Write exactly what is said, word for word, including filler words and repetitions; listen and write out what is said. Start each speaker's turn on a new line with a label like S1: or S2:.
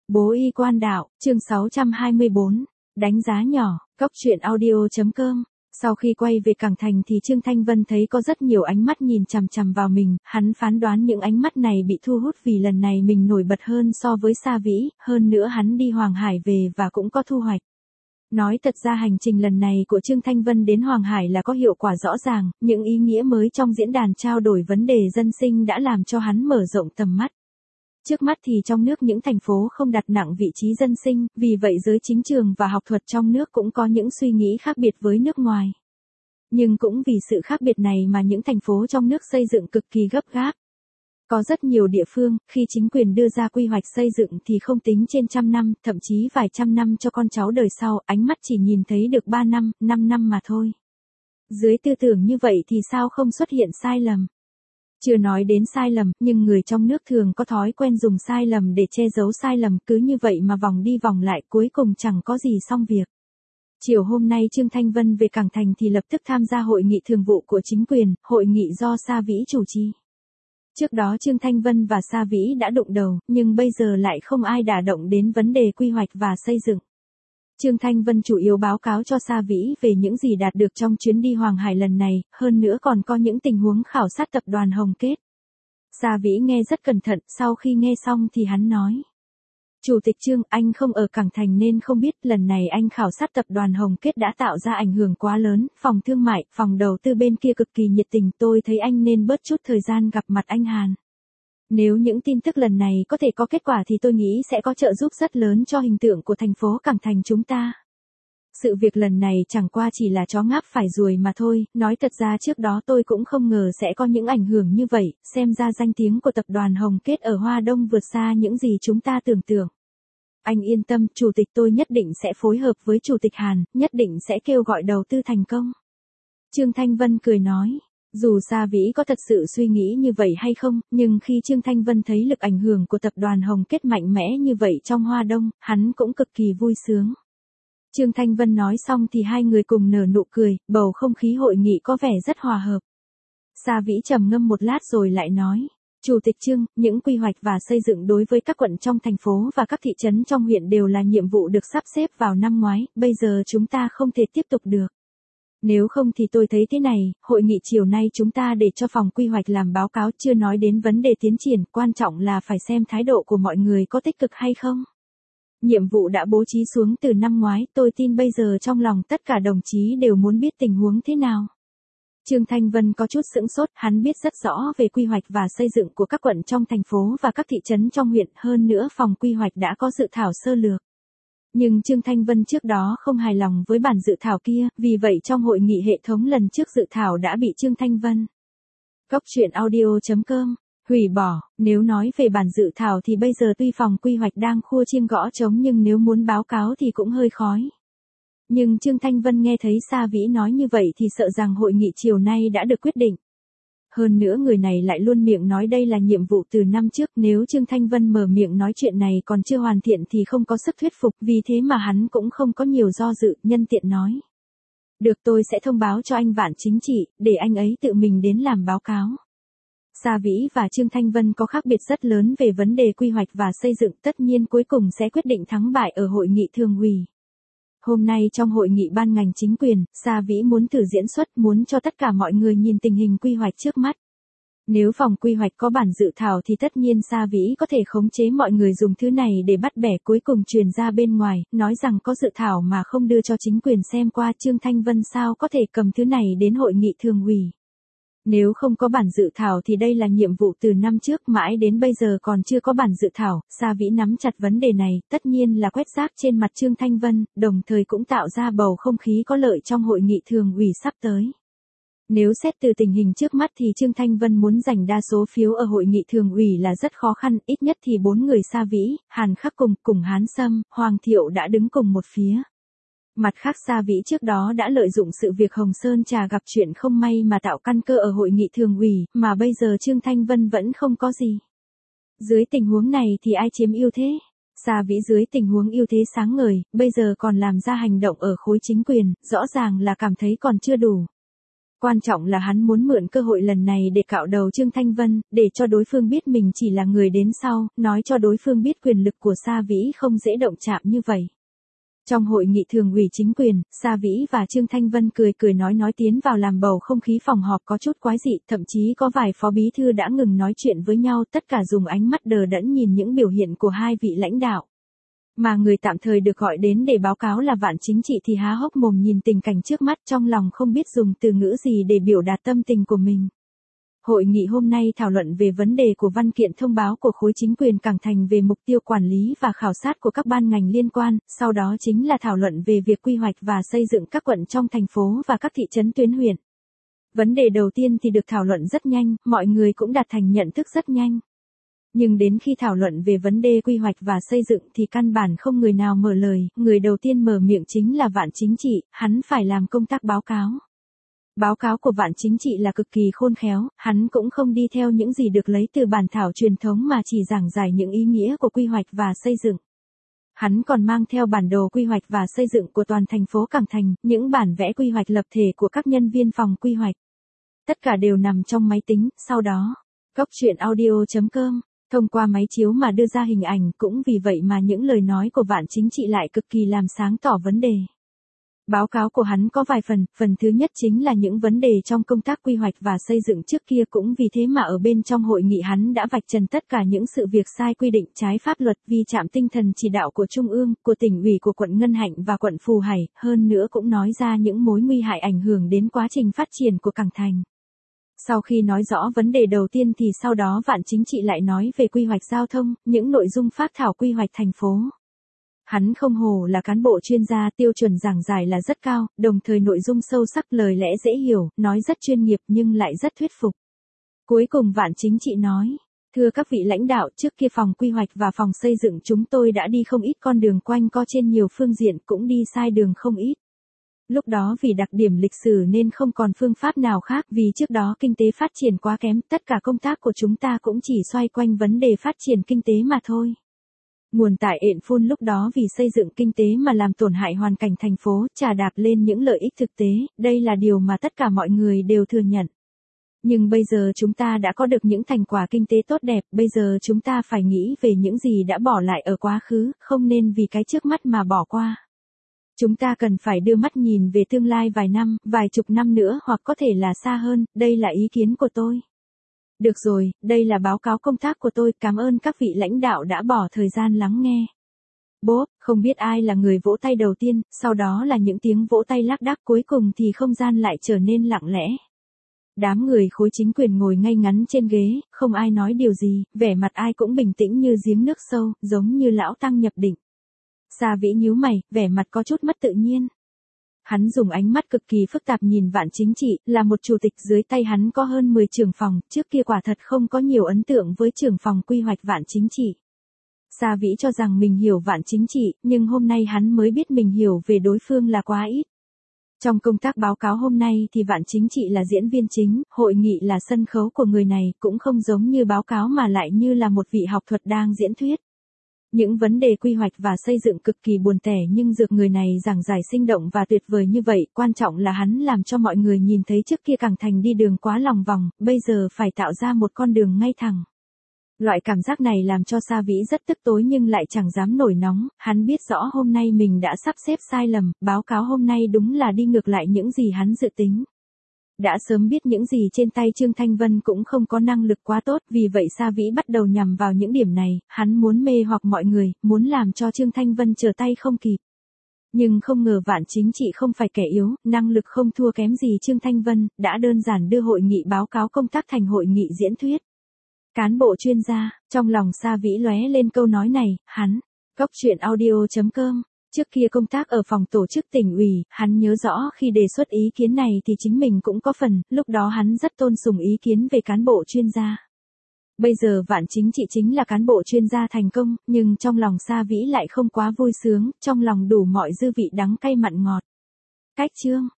S1: Bố y quan đạo, chương sáu trăm hai mươi bốn, đánh giá nhỏ, cóc truyện audio.com. Sau khi quay về Cảng Thành thì Trương Thanh Vân thấy có rất nhiều ánh mắt nhìn chằm chằm vào mình, hắn phán đoán những ánh mắt này bị thu hút vì lần này mình nổi bật hơn so với Sa Vĩ, hơn nữa hắn đi Hoàng Hải về và cũng có thu hoạch. Nói thật ra hành trình lần này của Trương Thanh Vân đến Hoàng Hải là có hiệu quả rõ ràng, những ý nghĩa mới trong diễn đàn trao đổi vấn đề dân sinh đã làm cho hắn mở rộng tầm mắt. Trước mắt thì trong nước những thành phố không đặt nặng vị trí dân sinh, vì vậy giới chính trường và học thuật trong nước cũng có những suy nghĩ khác biệt với nước ngoài. Nhưng cũng vì sự khác biệt này mà những thành phố trong nước xây dựng cực kỳ gấp gáp. Có rất nhiều địa phương, khi chính quyền đưa ra quy hoạch xây dựng thì không tính trên trăm năm, thậm chí vài trăm năm cho con cháu đời sau, ánh mắt chỉ nhìn thấy được ba năm, năm năm mà thôi. Dưới tư tưởng như vậy thì sao không xuất hiện sai lầm? Chưa nói đến sai lầm, nhưng người trong nước thường có thói quen dùng sai lầm để che giấu sai lầm, cứ như vậy mà vòng đi vòng lại cuối cùng chẳng có gì xong việc. Chiều hôm nay Trương Thanh Vân về Cảng Thành thì lập tức tham gia hội nghị thường vụ của chính quyền, hội nghị do Sa Vĩ chủ trì. Trước đó Trương Thanh Vân và Sa Vĩ đã đụng đầu, nhưng bây giờ lại không ai đả động đến vấn đề quy hoạch và xây dựng. Trương Thanh Vân chủ yếu báo cáo cho Sa Vĩ về những gì đạt được trong chuyến đi Hoàng Hải lần này, hơn nữa còn có những tình huống khảo sát tập đoàn Hồng Kết. Sa Vĩ nghe rất cẩn thận, sau khi nghe xong thì hắn nói. Chủ tịch Trương, anh không ở Cảng Thành nên không biết, lần này anh khảo sát tập đoàn Hồng Kết đã tạo ra ảnh hưởng quá lớn, phòng thương mại, phòng đầu tư bên kia cực kỳ nhiệt tình, tôi thấy anh nên bớt chút thời gian gặp mặt anh Hàn. Nếu những tin tức lần này có thể có kết quả thì tôi nghĩ sẽ có trợ giúp rất lớn cho hình tượng của thành phố Cảng Thành chúng ta. Sự việc lần này chẳng qua chỉ là chó ngáp phải ruồi mà thôi, nói thật ra trước đó tôi cũng không ngờ sẽ có những ảnh hưởng như vậy, xem ra danh tiếng của tập đoàn Hồng Kết ở Hoa Đông vượt xa những gì chúng ta tưởng tượng. Anh yên tâm, chủ tịch tôi nhất định sẽ phối hợp với chủ tịch Hàn, nhất định sẽ kêu gọi đầu tư thành công. Trương Thanh Vân cười nói. Dù Sa Vĩ có thật sự suy nghĩ như vậy hay không, nhưng khi Trương Thanh Vân thấy lực ảnh hưởng của tập đoàn Hồng Kết mạnh mẽ như vậy trong Hoa Đông, hắn cũng cực kỳ vui sướng. Trương Thanh Vân nói xong thì hai người cùng nở nụ cười, bầu không khí hội nghị có vẻ rất hòa hợp. Sa Vĩ trầm ngâm một lát rồi lại nói, Chủ tịch Trương, những quy hoạch và xây dựng đối với các quận trong thành phố và các thị trấn trong huyện đều là nhiệm vụ được sắp xếp vào năm ngoái, bây giờ chúng ta không thể tiếp tục được. Nếu không thì tôi thấy thế này, hội nghị chiều nay chúng ta để cho phòng quy hoạch làm báo cáo, chưa nói đến vấn đề tiến triển, quan trọng là phải xem thái độ của mọi người có tích cực hay không. Nhiệm vụ đã bố trí xuống từ năm ngoái, tôi tin bây giờ trong lòng tất cả đồng chí đều muốn biết tình huống thế nào. Trương Thanh Vân có chút sững sốt, hắn biết rất rõ về quy hoạch và xây dựng của các quận trong thành phố và các thị trấn trong huyện, hơn nữa phòng quy hoạch đã có dự thảo sơ lược. Nhưng Trương Thanh Vân trước đó không hài lòng với bản dự thảo kia, vì vậy trong hội nghị hệ thống lần trước dự thảo đã bị Trương Thanh Vân, cóc truyện audio.com, hủy bỏ. Nếu nói về bản dự thảo thì bây giờ tuy phòng quy hoạch đang khua chiêng gõ trống nhưng nếu muốn báo cáo thì cũng hơi khói. Nhưng Trương Thanh Vân nghe thấy Sa Vĩ nói như vậy thì sợ rằng hội nghị chiều nay đã được quyết định. Hơn nữa người này lại luôn miệng nói đây là nhiệm vụ từ năm trước, nếu Trương Thanh Vân mở miệng nói chuyện này còn chưa hoàn thiện thì không có sức thuyết phục, vì thế mà hắn cũng không có nhiều do dự, nhân tiện nói. Được, tôi sẽ thông báo cho anh Vạn Chính Trị, để anh ấy tự mình đến làm báo cáo. Sa Vĩ và Trương Thanh Vân có khác biệt rất lớn về vấn đề quy hoạch và xây dựng, tất nhiên cuối cùng sẽ quyết định thắng bại ở hội nghị thường ủy. Hôm nay trong hội nghị ban ngành chính quyền, Sa Vĩ muốn thử diễn xuất, muốn cho tất cả mọi người nhìn tình hình quy hoạch trước mắt. Nếu phòng quy hoạch có bản dự thảo thì tất nhiên Sa Vĩ có thể khống chế mọi người dùng thứ này để bắt bẻ, cuối cùng truyền ra bên ngoài, nói rằng có dự thảo mà không đưa cho chính quyền xem qua. Trương Thanh Vân sao có thể cầm thứ này đến hội nghị thường ủy. Nếu không có bản dự thảo thì đây là nhiệm vụ từ năm trước, mãi đến bây giờ còn chưa có bản dự thảo. Sa Vĩ nắm chặt vấn đề này, tất nhiên là quét rác trên mặt Trương Thanh Vân, đồng thời cũng tạo ra bầu không khí có lợi trong hội nghị thường ủy sắp tới. Nếu xét từ tình hình trước mắt thì Trương Thanh Vân muốn giành đa số phiếu ở hội nghị thường ủy là rất khó khăn, ít nhất thì bốn người Sa Vĩ, Hàn Khắc cùng, cùng Hán Sâm, Hoàng Thiệu đã đứng cùng một phía. Mặt khác Sa Vĩ trước đó đã lợi dụng sự việc Hồng Sơn Trà gặp chuyện không may mà tạo căn cơ ở hội nghị thường ủy, mà bây giờ Trương Thanh Vân vẫn không có gì. Dưới tình huống này thì ai chiếm ưu thế? Sa Vĩ dưới tình huống ưu thế sáng ngời, bây giờ còn làm ra hành động ở khối chính quyền, rõ ràng là cảm thấy còn chưa đủ. Quan trọng là hắn muốn mượn cơ hội lần này để cạo đầu Trương Thanh Vân, để cho đối phương biết mình chỉ là người đến sau, nói cho đối phương biết quyền lực của Sa Vĩ không dễ động chạm như vậy. Trong hội nghị thường ủy chính quyền, Sa Vĩ và Trương Thanh Vân cười cười nói nói tiến vào làm bầu không khí phòng họp có chút quái dị, thậm chí có vài phó bí thư đã ngừng nói chuyện với nhau, tất cả dùng ánh mắt đờ đẫn nhìn những biểu hiện của hai vị lãnh đạo. Mà người tạm thời được gọi đến để báo cáo là Vạn Chính Trị thì há hốc mồm nhìn tình cảnh trước mắt, trong lòng không biết dùng từ ngữ gì để biểu đạt tâm tình của mình. Hội nghị hôm nay thảo luận về vấn đề của văn kiện thông báo của khối chính quyền Cảng Thành về mục tiêu quản lý và khảo sát của các ban ngành liên quan, sau đó chính là thảo luận về việc quy hoạch và xây dựng các quận trong thành phố và các thị trấn tuyến huyện. Vấn đề đầu tiên thì được thảo luận rất nhanh, mọi người cũng đạt thành nhận thức rất nhanh. Nhưng đến khi thảo luận về vấn đề quy hoạch và xây dựng thì căn bản không người nào mở lời, người đầu tiên mở miệng chính là Vạn Chính Trị, hắn phải làm công tác báo cáo. Báo cáo của Vạn Chính Trị là cực kỳ khôn khéo, hắn cũng không đi theo những gì được lấy từ bản thảo truyền thống mà chỉ giảng giải những ý nghĩa của quy hoạch và xây dựng. Hắn còn mang theo bản đồ quy hoạch và xây dựng của toàn thành phố Cảng Thành, những bản vẽ quy hoạch lập thể của các nhân viên phòng quy hoạch. Tất cả đều nằm trong máy tính, sau đó, cốc truyện audio chấm com, thông qua máy chiếu mà đưa ra hình ảnh, cũng vì vậy mà những lời nói của Vạn Chính Trị lại cực kỳ làm sáng tỏ vấn đề. Báo cáo của hắn có vài phần, phần thứ nhất chính là những vấn đề trong công tác quy hoạch và xây dựng trước kia, cũng vì thế mà ở bên trong hội nghị hắn đã vạch trần tất cả những sự việc sai quy định trái pháp luật, vi chạm tinh thần chỉ đạo của Trung ương, của tỉnh ủy, của quận Ngân Hạnh và quận Phù Hải, hơn nữa cũng nói ra những mối nguy hại ảnh hưởng đến quá trình phát triển của Cảng Thành. Sau khi nói rõ vấn đề đầu tiên thì sau đó Vạn Chính Trị lại nói về quy hoạch giao thông, những nội dung phác thảo quy hoạch thành phố. Hắn không hổ là cán bộ chuyên gia, tiêu chuẩn giảng giải là rất cao, đồng thời nội dung sâu sắc, lời lẽ dễ hiểu, nói rất chuyên nghiệp nhưng lại rất thuyết phục. Cuối cùng Vạn Chính Trị nói, thưa các vị lãnh đạo, trước kia phòng quy hoạch và phòng xây dựng chúng tôi đã đi không ít con đường quanh co trên nhiều phương diện, cũng đi sai đường không ít. Lúc đó vì đặc điểm lịch sử nên không còn phương pháp nào khác, vì trước đó kinh tế phát triển quá kém, tất cả công tác của chúng ta cũng chỉ xoay quanh vấn đề phát triển kinh tế mà thôi. Nguồn tại ện phun lúc đó vì xây dựng kinh tế mà làm tổn hại hoàn cảnh thành phố, chà đạp lên những lợi ích thực tế, đây là điều mà tất cả mọi người đều thừa nhận. Nhưng bây giờ chúng ta đã có được những thành quả kinh tế tốt đẹp, bây giờ chúng ta phải nghĩ về những gì đã bỏ lại ở quá khứ, không nên vì cái trước mắt mà bỏ qua. Chúng ta cần phải đưa mắt nhìn về tương lai vài năm, vài chục năm nữa hoặc có thể là xa hơn, đây là ý kiến của tôi. Được rồi, đây là báo cáo công tác của tôi, cảm ơn các vị lãnh đạo đã bỏ thời gian lắng nghe. Bốp, không biết ai là người vỗ tay đầu tiên, sau đó là những tiếng vỗ tay lác đác, cuối cùng thì không gian lại trở nên lặng lẽ. Đám người khối chính quyền ngồi ngay ngắn trên ghế, không ai nói điều gì, vẻ mặt ai cũng bình tĩnh như giếng nước sâu, giống như lão tăng nhập định. Sa Vĩ nhíu mày, vẻ mặt có chút mất tự nhiên. Hắn dùng ánh mắt cực kỳ phức tạp nhìn Vạn Chính Trị, là một chủ tịch dưới tay hắn có hơn mười trưởng phòng, trước kia quả thật không có nhiều ấn tượng với trưởng phòng quy hoạch Vạn Chính Trị. Sa Vĩ cho rằng mình hiểu Vạn Chính Trị, nhưng hôm nay hắn mới biết mình hiểu về đối phương là quá ít. Trong công tác báo cáo hôm nay thì Vạn Chính Trị là diễn viên chính, hội nghị là sân khấu của người này, cũng không giống như báo cáo mà lại như là một vị học thuật đang diễn thuyết. Những vấn đề quy hoạch và xây dựng cực kỳ buồn tẻ nhưng dược người này giảng giải sinh động và tuyệt vời như vậy, quan trọng là hắn làm cho mọi người nhìn thấy trước kia Cảng Thành đi đường quá lòng vòng, bây giờ phải tạo ra một con đường ngay thẳng. Loại cảm giác này làm cho Sa Vĩ rất tức tối nhưng lại chẳng dám nổi nóng, hắn biết rõ hôm nay mình đã sắp xếp sai lầm, báo cáo hôm nay đúng là đi ngược lại những gì hắn dự tính. Đã sớm biết những gì trên tay Trương Thanh Vân cũng không có năng lực quá tốt, vì vậy Sa Vĩ bắt đầu nhằm vào những điểm này, hắn muốn mê hoặc mọi người, muốn làm cho Trương Thanh Vân trở tay không kịp. Nhưng không ngờ Vạn Chính Trị không phải kẻ yếu, năng lực không thua kém gì Trương Thanh Vân, đã đơn giản đưa hội nghị báo cáo công tác thành hội nghị diễn thuyết. Cán bộ chuyên gia, trong lòng Sa Vĩ lóe lên câu nói này, hắn, cốc truyện audio chấm com. Trước kia công tác ở phòng tổ chức tỉnh ủy, hắn nhớ rõ khi đề xuất ý kiến này thì chính mình cũng có phần, lúc đó hắn rất tôn sùng ý kiến về cán bộ chuyên gia. Bây giờ Vạn Chính Trị chính là cán bộ chuyên gia thành công, nhưng trong lòng Sa Vĩ lại không quá vui sướng, trong lòng đủ mọi dư vị đắng cay mặn ngọt. Cách chương